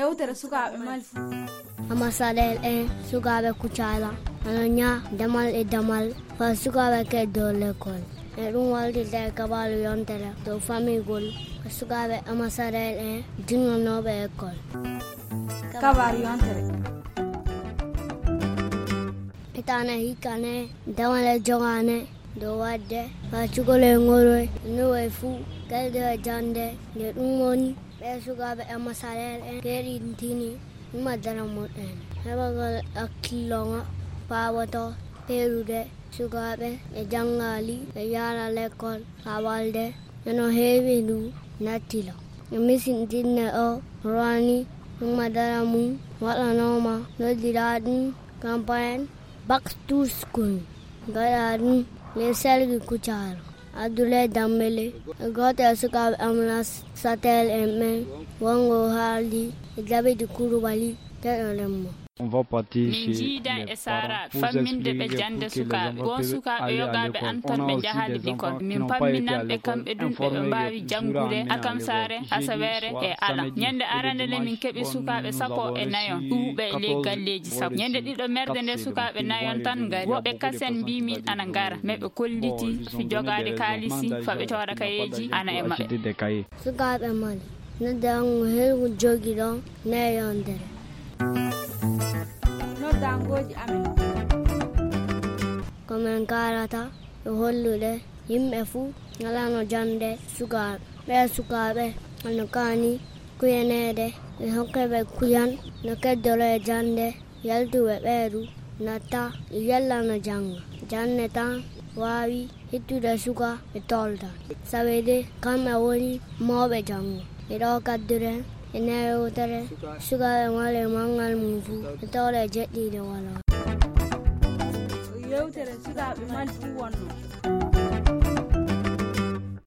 yewtere sukaɓe malfu amasadel sukaɓe kucala anonya damal e damal fa sukaɓe ke do l'école e ɗum waldide kabalu yontere to famigol sukaɓe amasadel dinnonoɓe école kabaru yontere itane hikane damale jogane do wadde fa cugole ngoroy nowe fu galde jande ne ɗum woni ɓe sukaɓe amasadel keɗintini madara moɗen heɓagal hakkilloŋo pawoto perude sukaɓe e jangali e yara l'école ha walde eno heewi ndu nattilo e misindinne o rani madara mum waɗanoma noddira ɗum campagne back to school gaɗa ɗum le selgi kucaro adule dambele gote sukaɓe amnas satel men wongo haaldi e jabidi kurubali teɗo lemmo. On va partir chez Jida e Sara famminde be jande sukaɓe gon sukaɓe yogaɓe antan ɓe jahade l'école min pamminanɓe kamɓe ɗum ɓe mbawi jangude akam sare asawere e ala ñande arande nde min keeɓi sukaɓe 14 ɗuuɓe e ley galleji sappo ñande ɗiɗo merde nde sukaɓe 9 tan gari woɓɓe kasen mbimin ana gara mais ɓe kolliti fi jogade kalisi faɓe toora kayeji ana e maɓɓe sukaɓe mali noddango helgu jogi ɗon neyondere noddangoji amen komin karata e hollude yimɓe fuu ngalano jande sukaɓe ɓe sukaɓe ano kani kuyenede e hokkeɓe kuyan no keddoro e jande yaltuɓe ɓeeɗu natta e yellano janga janne tan wawi hittude suka e tolda sawede kamɓe woni mawɓe janga e ɗo kaddure e newtere sukaɓe male mangal mum fuu e tawle jeɗɗiɗe wala yewtere sukaɓe malfu wonno